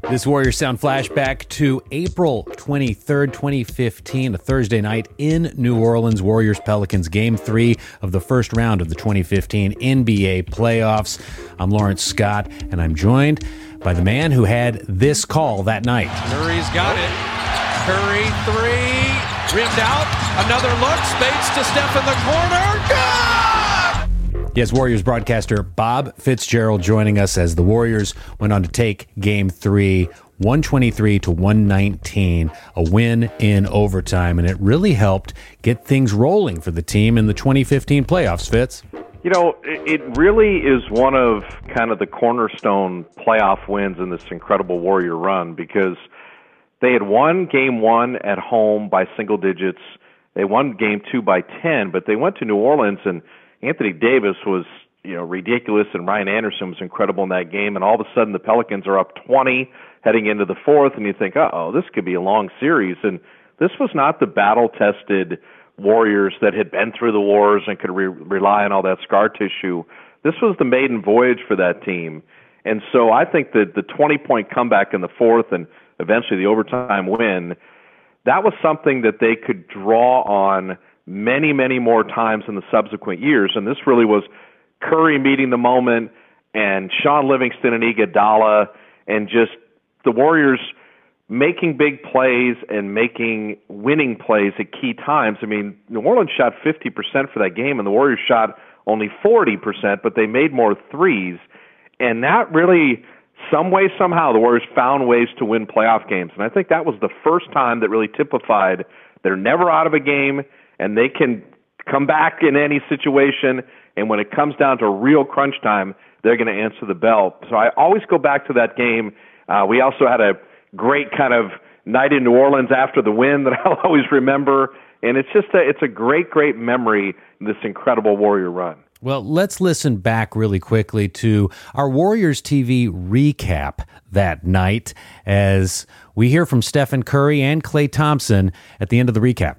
This Warriors Sound flashback to April 23rd, 2015, a Thursday night in New Orleans. Warriors-Pelicans Game 3 of the first round of the 2015 NBA playoffs. I'm Lawrence Scott, and I'm joined by the man who had this call that night. Curry's got it. Curry, three, rimmed out. Another look. Spades to Steph in the corner. Good! Yes, Warriors broadcaster Bob Fitzgerald joining us as the Warriors went on to take Game 3, 123-119, a win in overtime, and it really helped get things rolling for the team in the 2015 playoffs, Fitz. You know, it really is one of kind of the cornerstone playoff wins in this incredible Warrior run, because they had won Game 1 at home by single digits. They won Game 2 by 10, but they went to New Orleans, and Anthony Davis was, ridiculous, and Ryan Anderson was incredible in that game, and all of a sudden the Pelicans are up 20 heading into the fourth, and you think, this could be a long series. And this was not the battle-tested Warriors that had been through the wars and could rely on all that scar tissue. This was the maiden voyage for that team. And so I think that the 20-point comeback in the fourth and eventually the overtime win, that was something that they could draw on many, many more times in the subsequent years. And this really was Curry meeting the moment, and Shaun Livingston and Iguodala, and just the Warriors making big plays and making winning plays at key times. I mean, New Orleans shot 50% for that game, and the Warriors shot only 40%, but they made more threes. And that really, some way, somehow, the Warriors found ways to win playoff games. And I think that was the first time that really typified they're never out of a game, and they can come back in any situation, and when it comes down to real crunch time, they're going to answer the bell. So I always go back to that game. We also had a great kind of night in New Orleans after the win that I'll always remember, and it's just it's a great, great memory, this incredible Warrior run. Well, let's listen back really quickly to our Warriors TV recap that night as we hear from Stephen Curry and Klay Thompson at the end of the recap.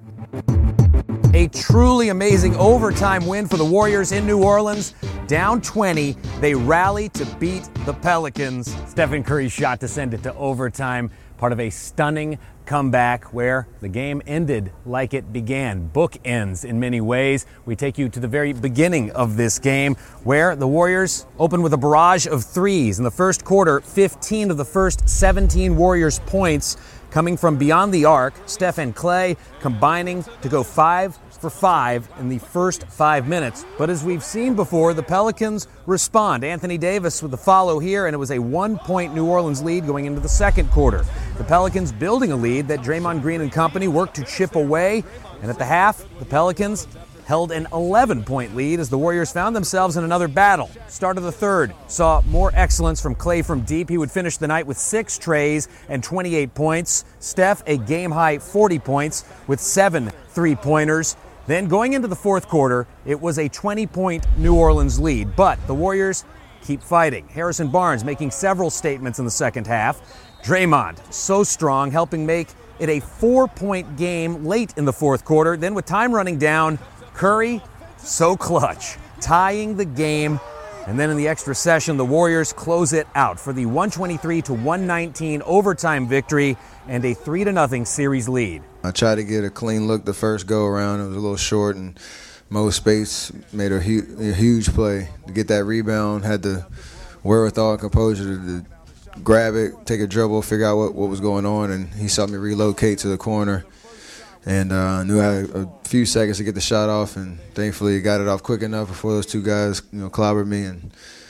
A truly amazing overtime win for the Warriors in New Orleans. Down 20, they rally to beat the Pelicans. Stephen Curry's shot to send it to overtime, part of a stunning comeback where the game ended like it began. Bookends in many ways. We take you to the very beginning of this game where the Warriors opened with a barrage of threes. In the first quarter, 15 of the first 17 Warriors points coming from beyond the arc. Steph and Klay combining to go 5 for 5 in the first 5 minutes. But as we've seen before, the Pelicans respond. Anthony Davis with the follow here, and it was a 1-point New Orleans lead going into the second quarter. The Pelicans building a lead that Draymond Green and company worked to chip away. And at the half, the Pelicans held an 11-point lead as the Warriors found themselves in another battle. Start of the third saw more excellence from Klay from deep. He would finish the night with 6 trays and 28 points. Steph, a game-high 40 points with 7 three-pointers. Then going into the fourth quarter, it was a 20-point New Orleans lead, but the Warriors keep fighting. Harrison Barnes making several statements in the second half. Draymond, so strong, helping make it a 4-point game late in the fourth quarter. Then with time running down, Curry, so clutch, tying the game. And then in the extra session, the Warriors close it out for the 123-119 overtime victory and a 3-0 series lead. I tried to get a clean look the first go-around. It was a little short, and Mo Spates made a huge play to get that rebound, had the wherewithal and composure to grab it, take a dribble, figure out what was going on, and he saw me relocate to the corner. And knew I had a few seconds to get the shot off, and thankfully got it off quick enough before those two guys, clobbered me, and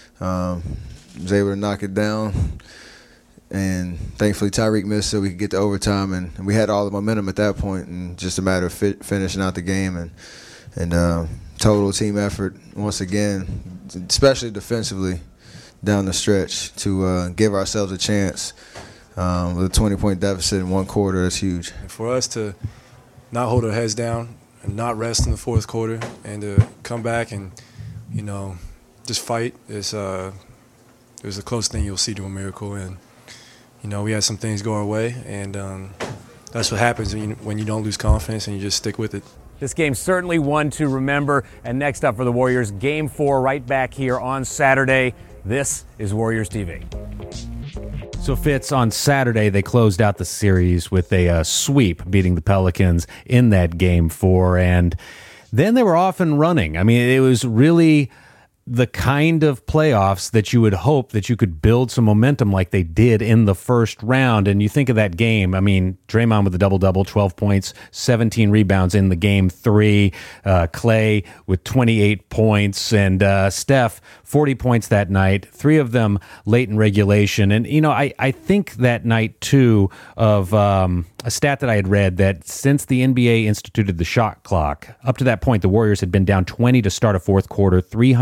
was able to knock it down. And thankfully Tyreek missed so we could get to overtime, and we had all the momentum at that point, and just a matter of finishing out the game, and total team effort once again, especially defensively down the stretch, to give ourselves a chance with a 20-point deficit in one quarter. That's huge. For us to not hold our heads down and not rest in the fourth quarter, and to come back and, just fight is the closest thing you'll see to a miracle. And, we had some things go our way, and that's what happens when you don't lose confidence and you just stick with it. This game's certainly one to remember. And next up for the Warriors, Game 4 right back here on Saturday. This is Warriors TV. So, Fitz, on Saturday, they closed out the series with a sweep, beating the Pelicans in that Game 4, and then they were off and running. I mean, it was really the kind of playoffs that you would hope that you could build some momentum like they did in the first round. And you think of that game, I mean, Draymond with a double-double, 12 points, 17 rebounds in the Game 3, Clay with 28 points, and Steph, 40 points that night, 3 of them late in regulation. And, you know, I think that night, too, of a stat that I had read that since the NBA instituted the shot clock, up to that point, the Warriors had been down 20 to start a fourth quarter,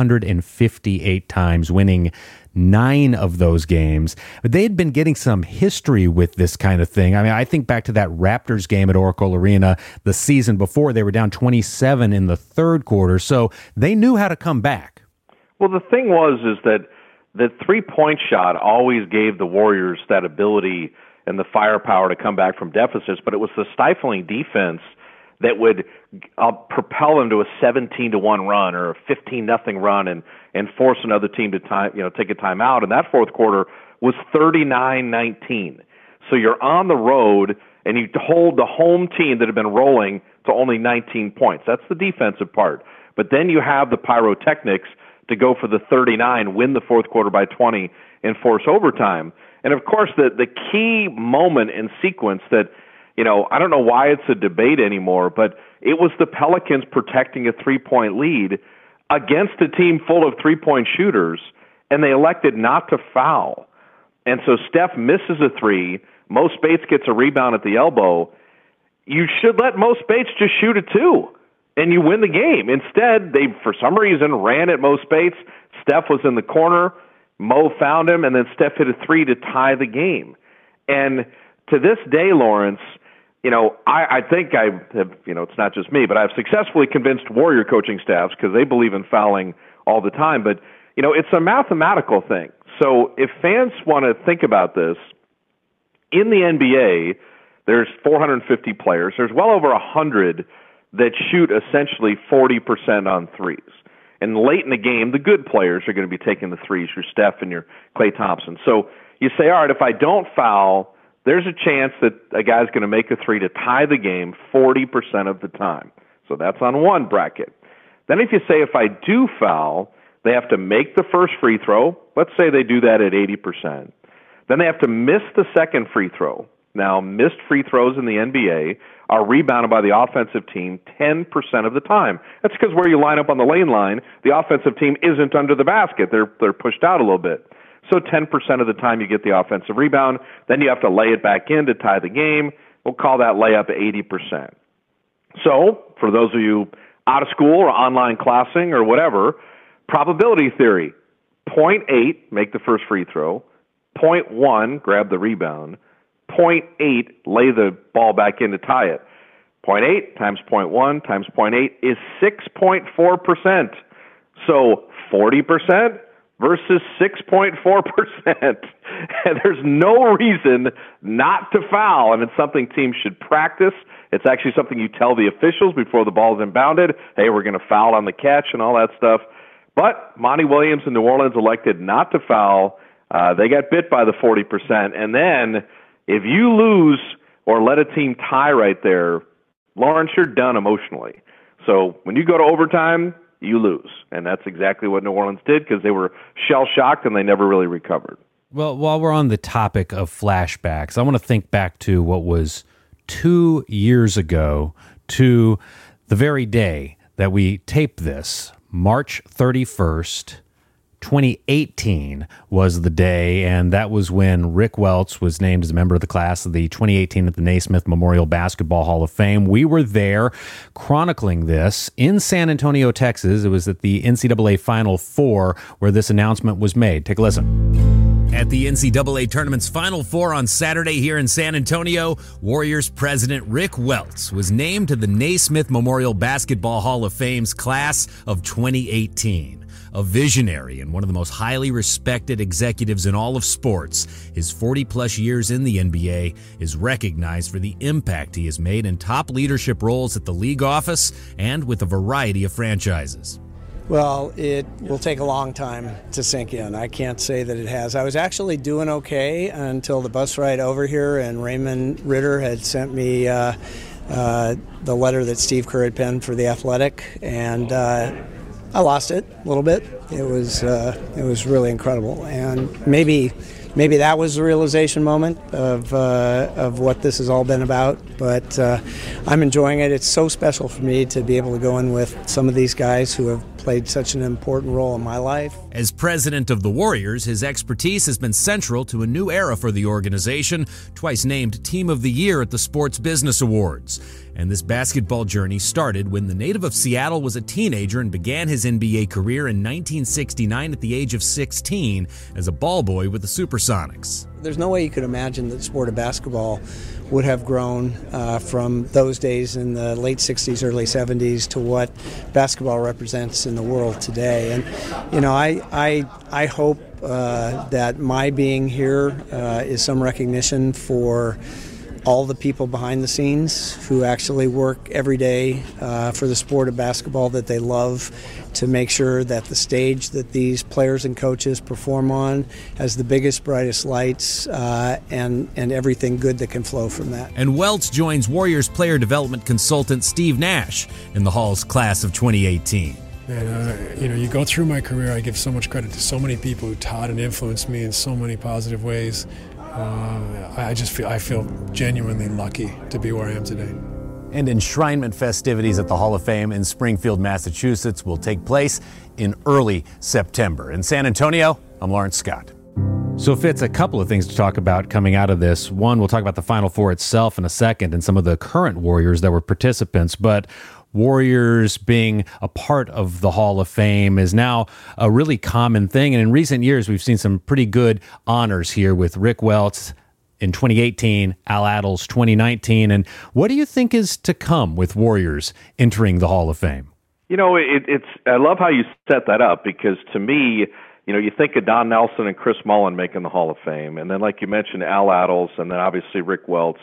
358 times, winning 9 of those games. But they had been getting some history with this kind of thing. I mean, I think back to that Raptors game at Oracle Arena the season before. They were down 27 in the third quarter, so they knew how to come back. Well, the thing is that the three-point shot always gave the Warriors that ability and the firepower to come back from deficits, but it was the stifling defense that would propel them to a 17-1 run or a 15-0 run and force another team to take a timeout. And that fourth quarter was 39-19. So you're on the road and you hold the home team that had been rolling to only 19 points. That's the defensive part. But then you have the pyrotechnics to go for the 39, win the fourth quarter by 20, and force overtime. And, of course, the key moment and sequence that, I don't know why it's a debate anymore, but it was the Pelicans protecting a three-point lead against a team full of three-point shooters, and they elected not to foul. And so Steph misses a three. Mo Spates gets a rebound at the elbow. You should let Mo Spates just shoot it too, and you win the game. Instead, they, for some reason, ran at Mo Spates. Steph was in the corner. Mo found him, and then Steph hit a three to tie the game. And to this day, Lawrence, I think I have, it's not just me, but I've successfully convinced Warrior coaching staffs because they believe in fouling all the time. But, it's a mathematical thing. So if fans want to think about this, in the NBA, there's 450 players. There's well over 100 that shoot essentially 40% on threes. And late in the game, the good players are going to be taking the threes, your Steph and your Klay Thompson. So you say, all right, if I don't foul, there's a chance that a guy's going to make a three to tie the game 40% of the time. So that's on one bracket. Then if you say if I do foul, they have to make the first free throw. Let's say they do that at 80%. Then they have to miss the second free throw. Now, missed free throws in the NBA are rebounded by the offensive team 10% of the time. That's because where you line up on the lane line, the offensive team isn't under the basket. They're pushed out a little bit. So 10% of the time you get the offensive rebound. Then you have to lay it back in to tie the game. We'll call that layup 80%. So for those of you out of school or online classing or whatever, probability theory, 0.8, make the first free throw, 0.1, grab the rebound, 0.8, lay the ball back in to tie it. 0.8 times 0.1 times 0.8 is 6.4%. So 40% versus 6.4%. And there's no reason not to foul, and it's something teams should practice. It's actually something you tell the officials before the ball is inbounded. Hey, we're going to foul on the catch and all that stuff. But Monty Williams in New Orleans elected not to foul. They got bit by the 40%. And then if you lose or let a team tie right there, Lawrence, you're done emotionally. So when you go to overtime, you lose. And that's exactly what New Orleans did because they were shell-shocked and they never really recovered. Well, while we're on the topic of flashbacks, I want to think back to what was 2 years ago to the very day that we taped this, March 31st, 2018 was the day, and that was when Rick Welts was named as a member of the class of the 2018 at the Naismith Memorial Basketball Hall of Fame. We were there chronicling this in San Antonio, Texas. It was at the NCAA Final Four where this announcement was made. Take a listen. At the NCAA Tournament's Final Four on Saturday here in San Antonio, Warriors president Rick Welts was named to the Naismith Memorial Basketball Hall of Fame's class of 2018. A visionary and one of the most highly respected executives in all of sports, his 40-plus years in the NBA is recognized for the impact he has made in top leadership roles at the league office and with a variety of franchises. Well, it will take a long time to sink in. I can't say that it has. I was actually doing okay until the bus ride over here, and Raymond Ritter had sent me the letter that Steve Kerr had penned for The Athletic, and I lost it a little bit. It was really incredible, and maybe that was the realization moment of what this has all been about. But I'm enjoying it. It's so special for me to be able to go in with some of these guys who have played such an important role in my life. As president of the Warriors, his expertise has been central to a new era for the organization, twice named Team of the Year at the Sports Business Awards. And this basketball journey started when the native of Seattle was a teenager and began his NBA career in 1969 at the age of 16 as a ball boy with the Supersonics. There's no way you could imagine that the sport of basketball would have grown from those days in the late 60s, early 70s to what basketball represents in the world today. And, you know, I hope that my being here is some recognition for all the people behind the scenes who actually work every day for the sport of basketball that they love, to make sure that the stage that these players and coaches perform on has the biggest, brightest lights and everything good that can flow from that. And Welts joins Warriors player development consultant Steve Nash in the Hall's class of 2018. And, you go through my career, I give so much credit to so many people who taught and influenced me in so many positive ways. I feel genuinely lucky to be where I am today. And enshrinement festivities at the Hall of Fame in Springfield, Massachusetts will take place in early September. In San Antonio, I'm Lawrence Scott. So, Fitz, a couple of things to talk about coming out of this. One, we'll talk about the Final Four itself in a second and some of the current Warriors that were participants. But Warriors being a part of the Hall of Fame is now a really common thing. And in recent years, we've seen some pretty good honors here with Rick Welts in 2018, Al Attles 2019. And what do you think is to come with Warriors entering the Hall of Fame? You know, I love how you set that up, because to me, you think of Don Nelson and Chris Mullin making the Hall of Fame, and then, like you mentioned, Al Attles, and then obviously Rick Welts.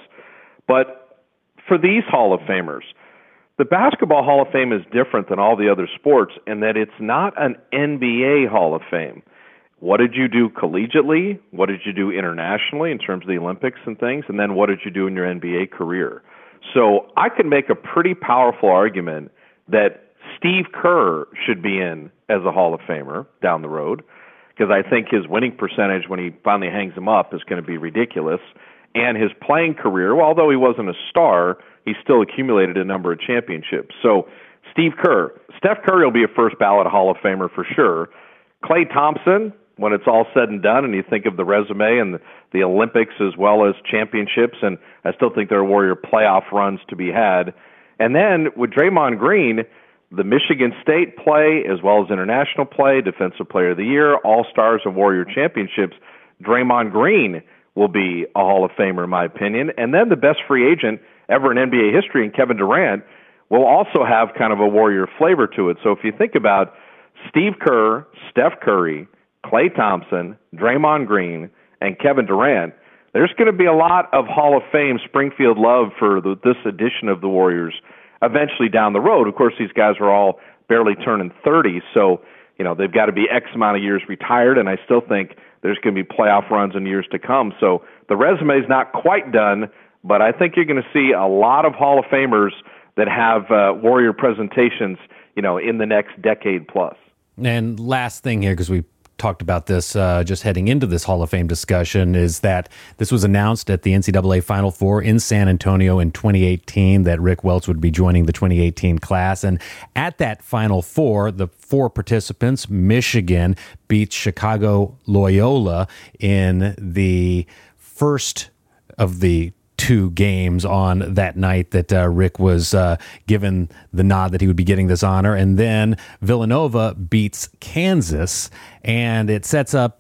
But for these Hall of Famers, the Basketball Hall of Fame is different than all the other sports in that it's not an NBA Hall of Fame. What did you do collegiately? What did you do internationally in terms of the Olympics and things? And then what did you do in your NBA career? So I can make a pretty powerful argument that Steve Kerr should be in as a Hall of Famer down the road, because I think his winning percentage when he finally hangs him up is going to be ridiculous. And his playing career, well, although he wasn't a star, he still accumulated a number of championships. So Steve Kerr. Steph Curry will be a first ballot Hall of Famer for sure. Klay Thompson, when it's all said and done and you think of the resume and the Olympics as well as championships, and I still think there are Warrior playoff runs to be had. And then with Draymond Green, the Michigan State play as well as international play, Defensive Player of the Year, All-Stars of Warrior Championships, Draymond Green will be a Hall of Famer in my opinion. And then the best free agent ever in NBA history, and Kevin Durant, will also have kind of a Warrior flavor to it. So if you think about Steve Kerr, Steph Curry, Klay Thompson, Draymond Green, and Kevin Durant, there's going to be a lot of Hall of Fame Springfield love for this edition of the Warriors eventually down the road. Of course, these guys are all barely turning 30, so they've got to be X amount of years retired, and I still think there's going to be playoff runs in years to come. So the resume is not quite done, but I think you're going to see a lot of Hall of Famers that have Warrior presentations, in the next decade plus. And last thing here, because we talked about this just heading into this Hall of Fame discussion, is that this was announced at the NCAA Final Four in San Antonio in 2018 that Rick Welts would be joining the 2018 class. And at that Final Four, the four participants, Michigan beat Chicago Loyola in the first of the two games on that night that Rick was given the nod that he would be getting this honor. And then Villanova beats Kansas, and it sets up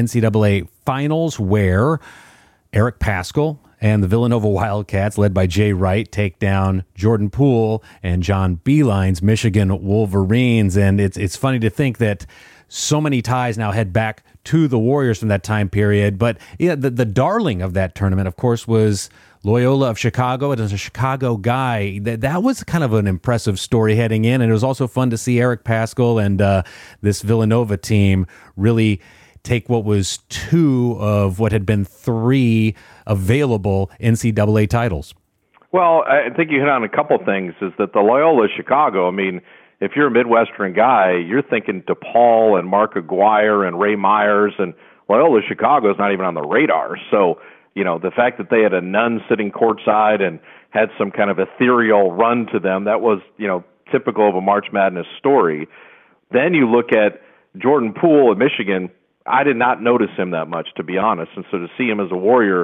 NCAA finals where Eric Paschall and the Villanova Wildcats, led by Jay Wright, take down Jordan Poole and John Beilein's Michigan Wolverines. And it's funny to think that so many ties now head back to the Warriors from that time period. But the darling of that tournament, of course, was Loyola of Chicago, and as a Chicago guy, that was kind of an impressive story heading in, and it was also fun to see Eric Paschall and this Villanova team really take what was 2 of what had been 3 available NCAA titles. Well, I think you hit on a couple things, is that the Loyola Chicago, I mean, if you're a Midwestern guy, you're thinking DePaul and Mark Aguirre and Ray Myers, and Loyola Chicago is not even on the radar. So, the fact that they had a nun sitting courtside and had some kind of ethereal run to them, that was, typical of a March Madness story. Then you look at Jordan Poole at Michigan. I did not notice him that much, to be honest. And so to see him as a Warrior,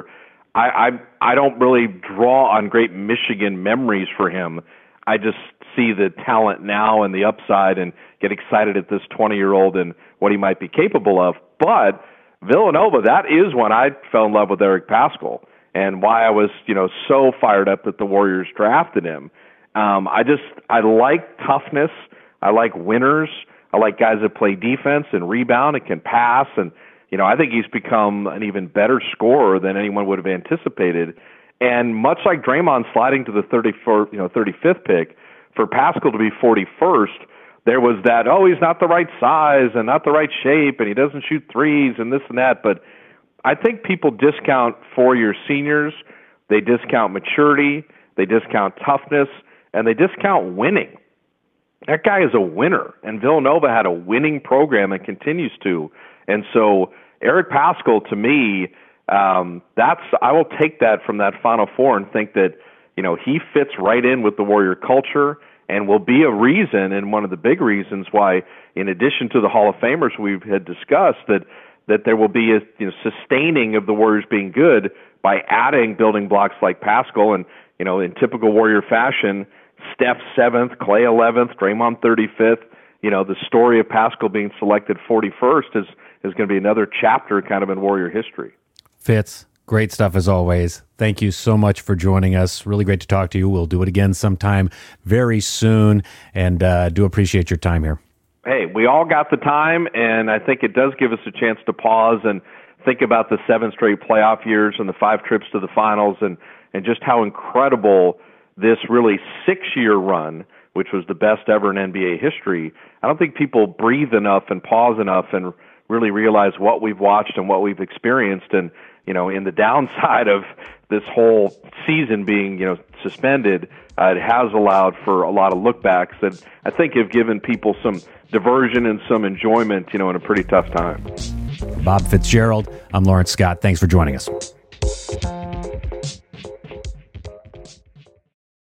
I don't really draw on great Michigan memories for him. I just see the talent now and the upside and get excited at this 20-year-old and what he might be capable of. But Villanova, that is when I fell in love with Eric Paschall and why I was, so fired up that the Warriors drafted him. I like toughness. I like winners. I like guys that play defense and rebound and can pass. And, I think he's become an even better scorer than anyone would have anticipated. And much like Draymond sliding to the 35th pick, for Paschall to be 41st, there was that, he's not the right size and not the right shape, and he doesn't shoot threes and this and that. But I think people discount 4-year seniors, they discount maturity, they discount toughness, and they discount winning. That guy is a winner, and Villanova had a winning program and continues to. And so Eric Paschall, to me, I will take that from that Final Four and think that, he fits right in with the Warrior culture and will be a reason, and one of the big reasons why, in addition to the Hall of Famers we've had discussed, that there will be a sustaining of the Warriors being good by adding building blocks like Paschall. And, in typical Warrior fashion, Steph 7th, Clay 11th, Draymond 35th. The story of Paschall being selected 41st is going to be another chapter kind of in Warrior history. Fitz, great stuff as always. Thank you so much for joining us. Really great to talk to you. We'll do it again sometime very soon, and do appreciate your time here. Hey, we all got the time, and I think it does give us a chance to pause and think about the 7 straight playoff years and the 5 trips to the finals and just how incredible this really 6-year run, which was the best ever in NBA history. I don't think people breathe enough and pause enough and really realize what we've watched and what we've experienced. And, in the downside of this whole season being, suspended, it has allowed for a lot of lookbacks that I think have given people some diversion and some enjoyment, in a pretty tough time. Bob Fitzgerald, I'm Lawrence Scott. Thanks for joining us.